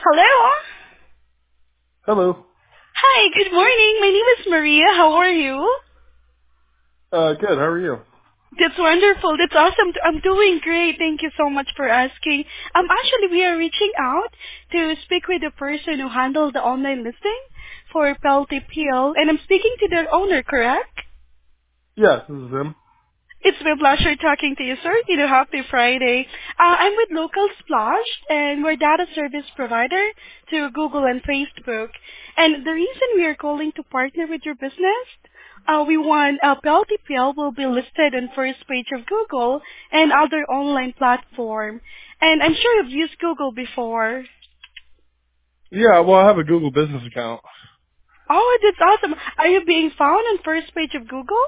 Hello. Hello. Hi, good morning. My name is Maria. How are you? Good. How are you? That's wonderful. That's awesome. I'm doing great. Thank you so much for asking. Actually, we are reaching out to speak with the person who handled the online listing for Pelty Peel, and I'm speaking to the owner, correct? Yes, this is him. It's my pleasure talking to you, sir. Happy Friday. I'm with Local Splash, and we're data service provider to Google and Facebook. And the reason we are calling to partner with your business, we want PLTPL will be listed on first page of Google and other online platform. And I'm sure you've used Google before. Yeah, well, I have a Google business account. Oh, that's awesome. Are you being found on first page of Google?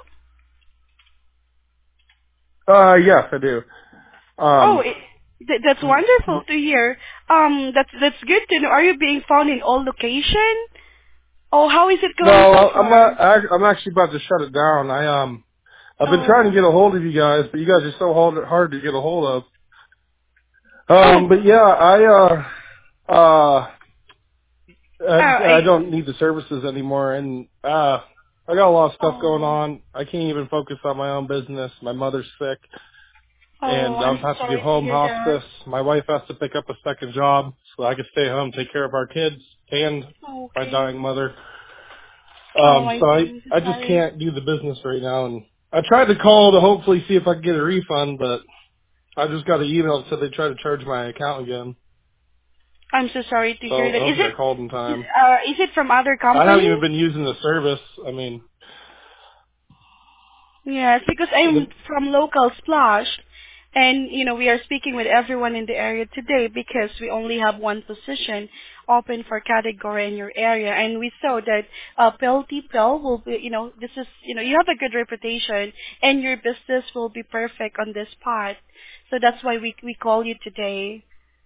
Yes, I do. Oh, Um, that's wonderful to hear. That's good to know. Are you being found in all location? Oh, how is it no, going so I'm far? not. I'm actually about to shut it down. I've been trying to Oh, get a hold of you guys, but you guys are so hard to get a hold of. oh, But yeah, I I, don't need the services anymore, and I got a lot of stuff going oh, on. I can't even focus on my own business. My mother's sick, oh, and I'm I'll so have to do sorry to home hear that. hospice. My wife has to pick up a second job so I can stay home, take care of our kids and my Okay. dying mother. Oh, I So see. I'm so I just sorry. can't do the business right now. And I tried to call to hopefully see if I could get a refund, but I just got an email that said they tried to charge my account again. I'm so sorry to So hear I that. don't think I called in time. Is it from other I haven't company? even been using the service. I mean, Yes, because I'm the, from Local Splash, and we are speaking with everyone in the area today because we only have one position open for category in your area, and we saw that Pelty Pel will be, this is, you have a good reputation, and your business will be perfect on this part. So that's why we call you today.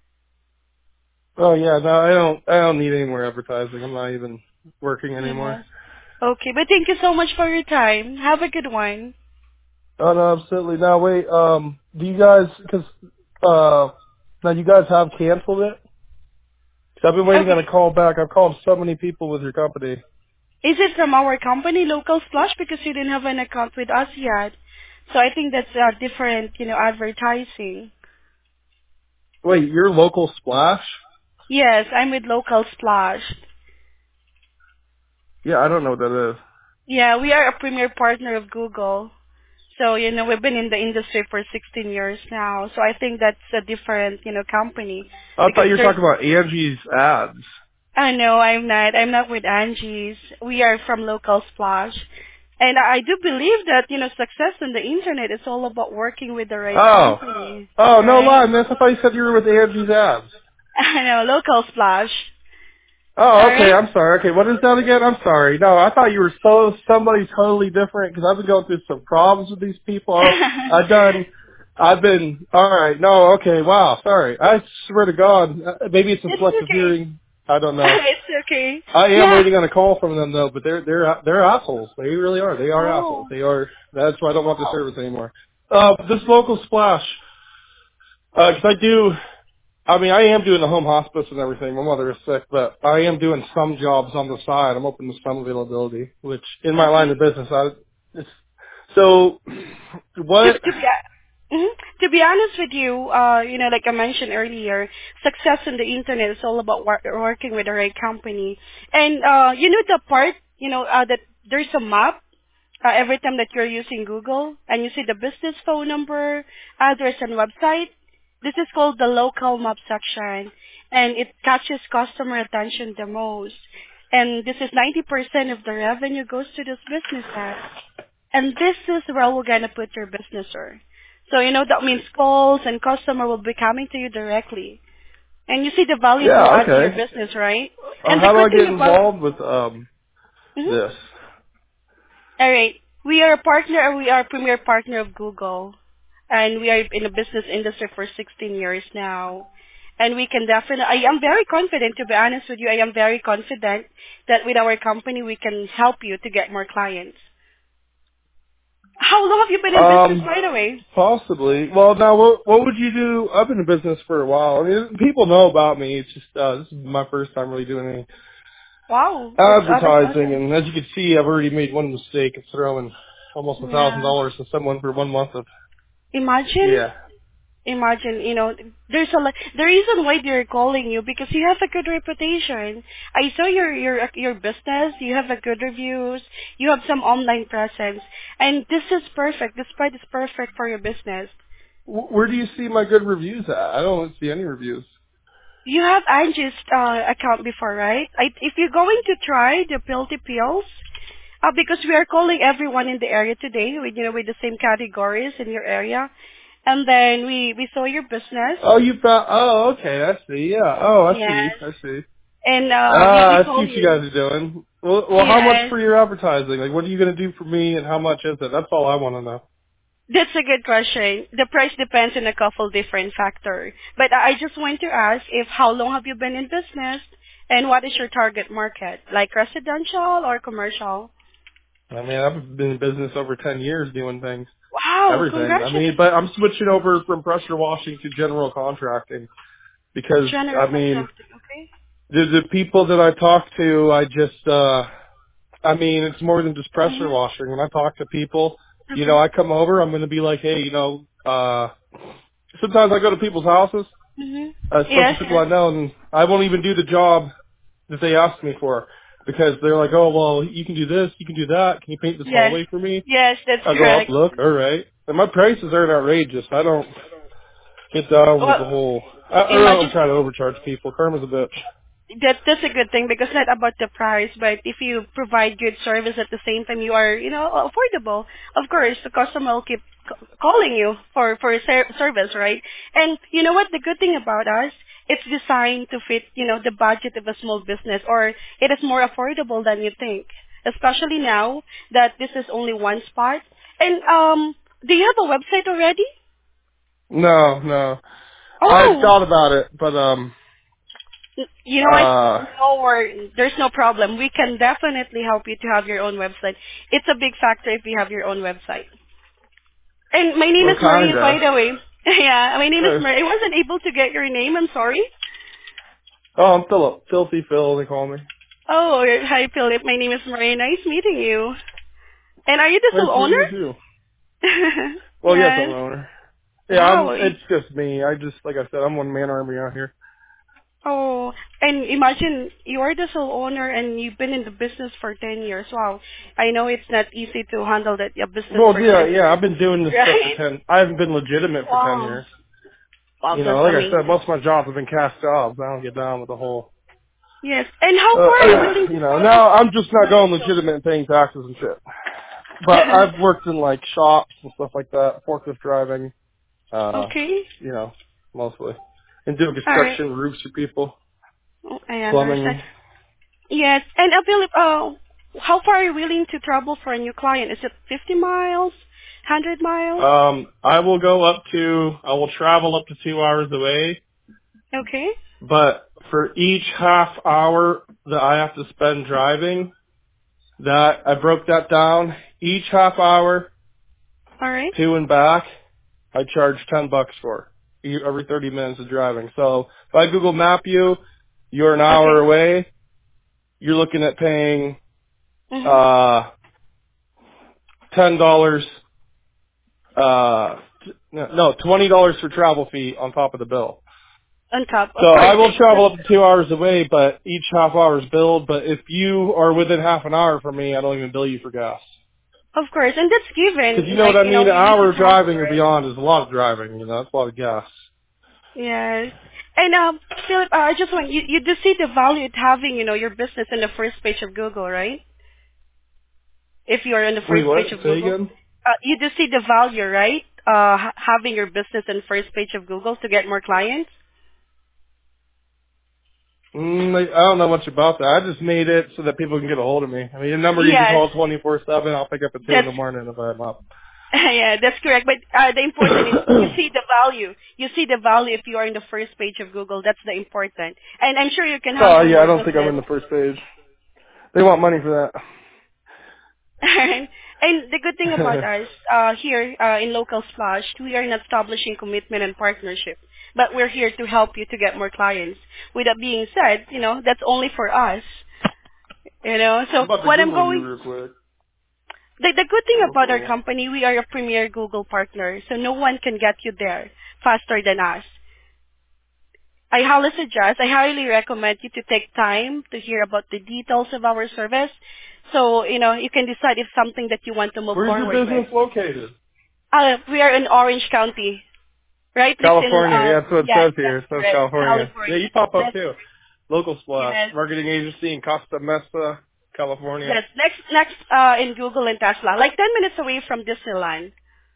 oh yeah, no, I don't need any more advertising. I'm not even working anymore. Yes. Okay, but thank you so much for your time. Have a good one. Oh no, absolutely. Now wait, do you guys, cause, now you guys have canceled it? 'Cause I've been waiting on Okay. a call back. I've called so many people with your company. Is it from our company, Local Splash? Because you didn't have an account with us yet. So I think that's different, advertising. Wait, your local splash? Yes, I'm with Local Splash. Yeah, I don't know what that is. Yeah, we are a premier partner of Google. So, we've been in the industry for 16 years now. So I think that's a different, company. I thought Because you were there's, talking about Angie's ads. I know I'm not. I'm not with Angie's. We are from Local Splash. And I do believe that, success in the internet is all about working with the right Oh. company, Oh, no right? lie, miss. I thought you said you were with Angie's ads. I know, Local Splash. Oh, All okay. right. I'm sorry. Okay, what is that again? I'm sorry. No, I thought you were somebody totally different because I've been going through some problems with these people. I've been. All right. No. Okay. Wow. Sorry. I swear to God. Maybe it's a It's selective okay. hearing. I don't know. It's okay. I am Yeah. waiting on a call from them though, but they're assholes. They really are. They are assholes. Oh. They are. That's why I don't want the Oh. service anymore. This local splash. Because I do. I mean, I am doing the home hospice and everything. My mother is sick, but I am doing some jobs on the side. I'm open to some availability, which in my line Okay. of business, it's, so To what? to be mhm. To be honest with you, like I mentioned earlier, success in the internet is all about working with the right company. And the part, that there's a map every time that you're using Google and you see the business phone number, address, and website. This is called the local map section, and it catches customer attention the most. And this is 90% of the revenue goes to this businesses. And this is where we're gonna put your business, sir. So that means calls and customer will be coming to you directly. And you see the value it will Yeah, add to your okay. business, right? And the How do I good thing get about involved with mhm. this? All right. We are a partner, or we are a premier partner of Google, and we are in the business industry for 16 years now. And we can definitely, I am very confident, to be honest with you, I am very confident that with our company we can help you to get more clients. How long have you been in business, by the way? Possibly. Well, now, what would you do? I've been in business for a while. I mean, people know about me. It's just this is my first time really doing any Wow, that's advertising, awesome. and as you can see, I've already made one mistake of throwing almost Yeah. $1,000 to someone for 1 month of Imagine, yeah. imagine, there's a lot. The reason why they're calling you because you have a good reputation. I saw your business. You have a good reviews. You have some online presence, and this is perfect. This price is perfect for your business. Where do you see my good reviews at? I don't see any reviews. You have Angie's account before, right? If you're going to try the Pilty Pills, because we are calling everyone in the area today with with the same categories in your area, and then we saw your business. Oh, you found? Oh, okay. I see. Yeah. Oh, I see. Yes. I see. And we I see call what you you. guys are doing. Well, how much Yes. for your advertising? Like, what are you going to do for me, and how much is it? That's all I want to know. That's a good question. The price depends on a couple different factors. But I just want to ask if how long have you been in business and what is your target market? Like residential or commercial? I mean, I've been in business over 10 years doing things, Wow, everything. I mean, congratulations. but I'm switching over from pressure washing to general contracting because, General I mean, contracting, okay? the people that I talk to, I mean, it's more than just pressure Mhm. washing. When I talk to people, Okay. I come over, I'm going to be like, hey, sometimes I go to people's houses, Mhm. especially Yes, people yes. I know, and I won't even do the job that they ask me for because they're like, oh, well, you can do this, you can do that. Can you paint this Yes. hallway for me? Yes, that's I'll go up, correct. look, all right. And my prices aren't outrageous. I don't get down with the Well, whole. I don't imagine try to overcharge people. Karma's a bitch. that's a good thing because not about the price, but if you provide good service at the same time, you are affordable. Of course, the customer will keep calling you for a service, right? And you know what? The good thing about us, it's designed to fit the budget of a small business, or it is more affordable than you think. Especially now that this is only one spot. And do you have a website already? No, no. I Oh, thought about it, but you know what? uh, No worry. There's no problem. We can definitely help you to have your own website. It's a big factor if you have your own website. And my name well, is Marie, by kinda. the way. Yeah, my name is Uh, Marie. I wasn't able to get your name. I'm sorry. oh, I'm Philip. Filthy Phil, they call me. Oh, hi, Philip. My name is Marie. Nice meeting you. And are you the sole Nice meeting owner? you too. Well, yes, I'm Yes. the owner. Yeah, Wow. it's just me. Like I said, I'm one man army out here. Oh, and imagine you are the sole owner and you've been in the business for 10 years. Wow. I know it's not easy to handle that a business Well, for yeah, 10 yeah. years. I've been doing this stuff for Right? 10. I haven't been legitimate for 10 Wow. years. Wow, that's Like I said, amazing. most of my jobs have been cash jobs. I don't get down with the whole. Yes. And how far are you willing to travel? Now I'm just not going legitimate and paying taxes and shit. But I've worked in like shops and stuff like that, forklift driving, Okay. you know, mostly, and doing All right. construction roofs for people, Oh, I understand. plumbing. Yes. And Philip, how far are you willing to travel for a new client? Is it 50 miles, 100 miles? I will travel up to 2 hours away, Okay. but for each half hour that I have to spend driving, that I broke that down. Each half hour All right. to and back, I charge $10 for every 30 minutes of driving. So if I Google Map you, you're an hour Okay. away. You're looking at paying Mhm. uh $10 no, $20 for travel fee on top of the bill. On top, So of I course. will travel That's up to 2 hours away, but each half hour is billed. But if you are within half an hour from me, I don't even bill you for gas. of course, and that's Because you given. know what Like I mean? An you need to hour travel, driving or right? beyond is a lot of driving. That's a lot of gas. Yes. And Philip, I just want you to see the value it having, your business in the first page of Google, right? If you are on the Wait, first what? page of Say Google, again? you do see the value, right? Having your business in first page of Google to get more clients. I don't know much about that. I just made it so that people can get a hold of me. I mean, a number you can Yes, call 24/7. I'll pick up at 2 in that's the morning if I'm up. yeah, that's correct. But the important is you see the value. You see the value if you are in the first page of Google. That's the important. And I'm sure you can Oh handle yeah, I more don't think I'm business. in the first page. They want money for that. And the good thing about us here in Local Splash, we are not establishing commitment and partnership, but we're here to help you to get more clients. With that being said, that's only for us. I'm So about to what I'm Google you going, real quick. the good thing about our Local. company, we are a premier Google partner, so no one can get you there faster than us. I highly recommend you to take time to hear about the details of our service, so you can decide if something that you want to move Where's your forward with. business located? We are in Orange County, right? Within, California. Yeah, that's what it yes, says here. that's It says correct. California. Yeah, California. you pop up That's too. Local Splash. yes, Marketing agency in Costa Mesa, California. yes. Next, in Google and Tesla, like 10 minutes away from Disneyland.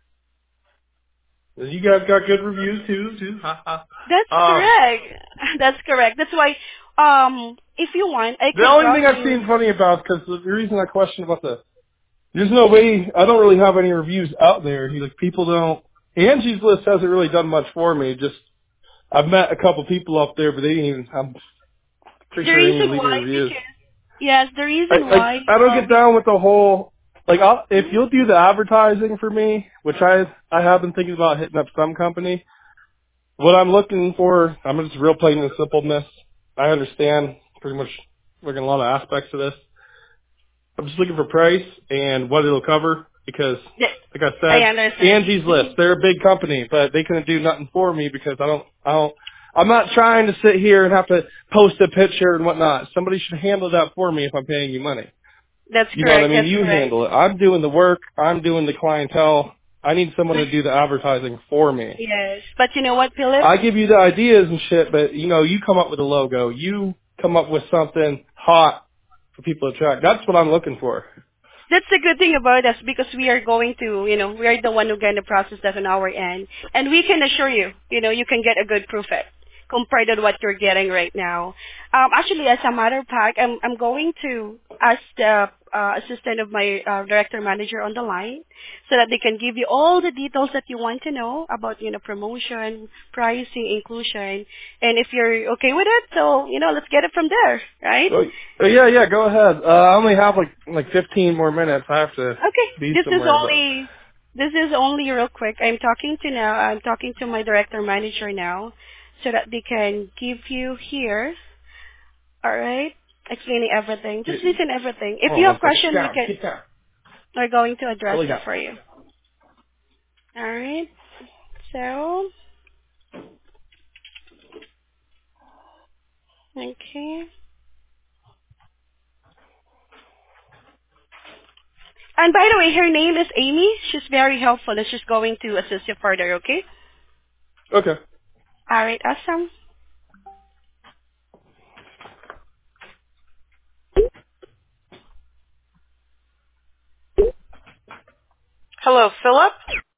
You guys got good reviews too. Ha ha. That's Um, correct. That's correct. That's why, if you want, I the can only thing drop I've you. seen funny about, because the reason I question about there's no way, I don't really have any reviews out there. Like, people don't, Angie's List hasn't really done much for me. Just, I've met a couple people up there, but they didn't even, I'm pretty The sure they didn't reason even leave me why, reviews. because yes, the reason why. I don't get down with the whole, like, if Mhm. you'll do the advertising for me, which I have been thinking about hitting up some company, what I'm looking for, I'm just real plain and simple, miss. I understand pretty much looking at a lot of aspects of this. I'm just looking for price and what it'll cover because, Th- like I I said, understand. Angie's List, Mhm. they're a big company, but they couldn't do nothing for me because I'm not trying to sit here and have to post a picture and whatnot. Somebody should handle that for me if I'm paying you money. That's You know what I correct. mean? That's You correct. handle it. I'm doing the work. I'm doing the clientele. I need someone to do the advertising for me. Yes, but you know what, Philip? I give you the ideas and shit, but you come up with a logo. You come up with something hot for people to track. That's what I'm looking for. That's the good thing about us because we are going to, we are the one who going to process that on our end. And we can assure you, you can get a good profit compared to what you're getting right now. Actually, as a matter of fact, I'm going to ask the assistant of my director manager on the line so that they can give you all the details that you want to know about, promotion, pricing, inclusion. And if you're okay with it, so, let's get it from there, right? Yeah, go ahead. I only have like 15 more minutes. I have to Okay, be this is somewhere, but only real quick. I'm talking to my director manager now, so that they can give you here. All right, explaining everything. Just listen everything. If hold you on have one second. question, Get down. we're going to What address do you it got? for you. All right. So okay. And by the way, her name is Amy. She's very helpful, and she's going to assist you further. Okay. Okay. All right. Awesome. Hello, Philip.